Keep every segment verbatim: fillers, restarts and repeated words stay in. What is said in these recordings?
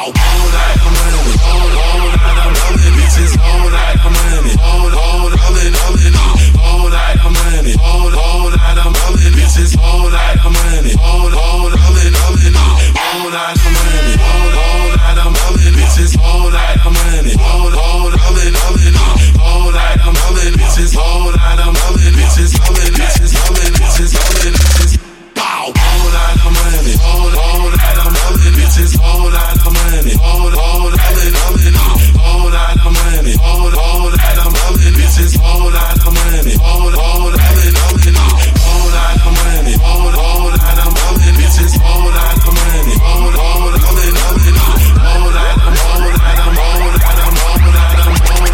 Bow. Hold like a money, hold, hold like I'm rolling bitches, hold like a money, hold, hold, rolling, rolling, hold like a money, hold, hold like I'm rolling bitches, hold like a money, hold, hold, rolling, rolling, hold like a money, hold, hold like I'm rolling bitches, hold like a money, hold, hold, rolling, rolling, hold like I'm rolling bitches, hold like I'm rolling bitches, rolling bitches, rolling bitches, rolling bitches. Bow. Hold like a money, hold, hold like I'm rolling bitches, hold like a money, hold, hold, rolling, rolling, hold like a money, hold, hold like I'm rolling bitches, hold like a money, hold, hold, rolling, rolling, hold like a money, hold, hold like I'm rolling bitches, hold like a money, hold, hold, rolling, rolling, hold like I'm, hold like I'm, hold like I'm, hold like I'm, hold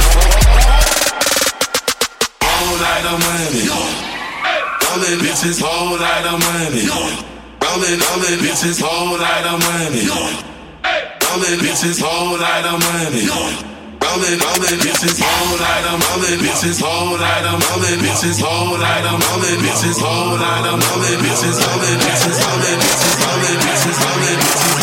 like I'm money. Rollin' bitches, hold like the money. Rollin', rollin' bitches, hold like the money. Rollin' bitches, hold like the money. Rollin', rollin' bitches, hold like the rollin' bitches, hold like the rollin' bitches, hold like the rollin' bitches, hold like the rollin' bitches, rollin' bitches, rollin' bitches, rollin' bitches, rollin' bitches,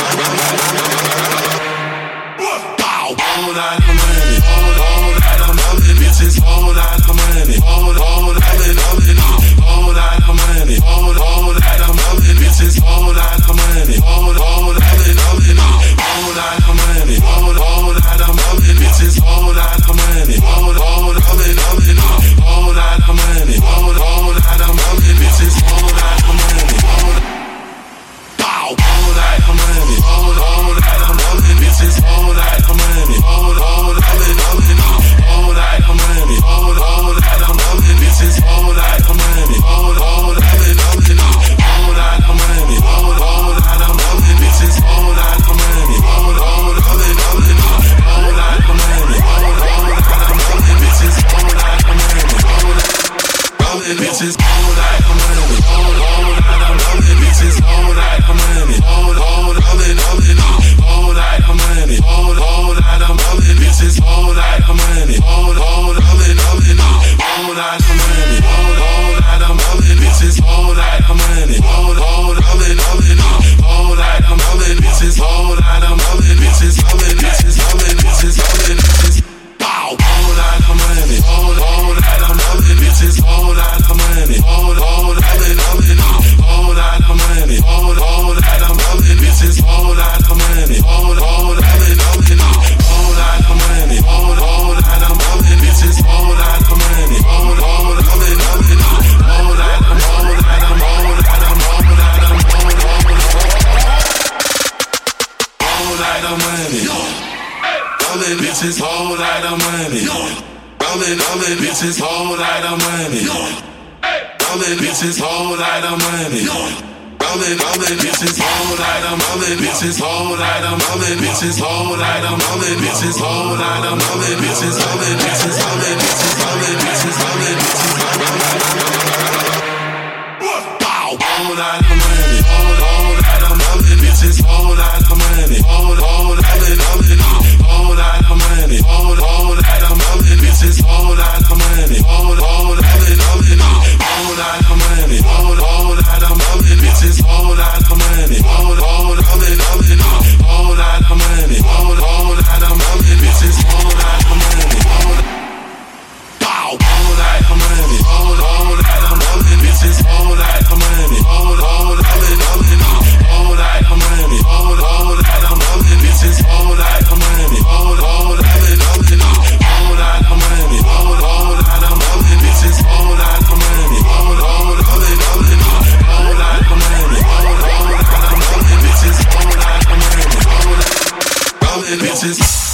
bow. Hold like the money, hold, hold like the rollin' bitches, hold like the money, hold, hold, rollin', rollin', hold like the money, hold, hold like the rollin' bitches, hold like the money, hold, hold, rollin', rollin', hold like the money, hold, hold like the rollin' bitches, hold like the money, hold, hold, rollin', rollin', hold like the money, hold, hold like the rollin' bitches, hold like the money, hold, bow. Hold like the money, hold, hold like the rollin' bitches, hold like the money, hold, hold, rollin', rollin', hold like the money, hold, hold like the rollin' bitches, hold like the money, hold, hold, rollin', rollin', hold like the money, hold, hold like the rollin' bitches, hold like the money, hold, hold, rollin', rollin', hold like the money, hold, hold like the rollin' bitches, hold like the money, hold, rollin' bitches, hold like the money, hold, hold like the rollin' bitches, hold like the money, hold, hold, rollin', rollin', hold like the money, hold, hold like the rollin' bitches, hold like the money, hold, hold, rollin', rollin', hold like the money, hold, hold like the rollin' bitches, hold like the money, hold, hold, rollin', rollin', hold like the rollin' bitches, hold like the rollin' bitches, rollin' bitches, rollin' bitches, rollin' bitches, bow. Hold like the money, hold, hold like the rollin' bitches, hold like the money, hold, hold, rollin', rollin', hold like the money, hold, hold like the rollin' bitches, hold like the money, hold, hold, rollin', rollin', hold like the money, hold, hold like the rollin' bitches, hold like the money, hold, hold, rollin', rollin', hold like the, hold like the, hold like the, hold like the, hold like the money. Rollin' bitches, hold like the money. Rollin', rollin' bitches, hold like the money. Rollin' bitches, hold like the money. Rollin', rollin' bitches, hold like the rollin' bitches, hold like the rollin' bitches, hold like the rollin' bitches, hold like the rollin' bitches, rollin' bitches, rollin' bitches, rollin' bitches, rollin' bitches, bow. Hold like the money, hold, hold like the rollin' bitches, hold like the money, hold, hold, rollin', rollin', hold like the money, hold, hold like the rollin' bitches, hold like the money, hold, hold, rollin', rollin', hold like the money, hold, hold like the rollin' bitches, hold like the money, hold, hold, rollin', rollin', hold like the money, hold, hold like the rollin' bitches, hold like the money, hold, bow. Hold like the money, hold, hold like the rollin' bitches, hold like the money, hold, hold, rollin', rollin', hold like the money, hold, hold like the rollin' bitches, hold like the money, hold, hold, rollin', rollin', hold like the money, hold, hold like the rollin' bitches, hold like the money, hold, hold, rollin', rollin', hold like the money, hold, hold like the rollin' bitches, hold like the money, hold, rollin' bitches.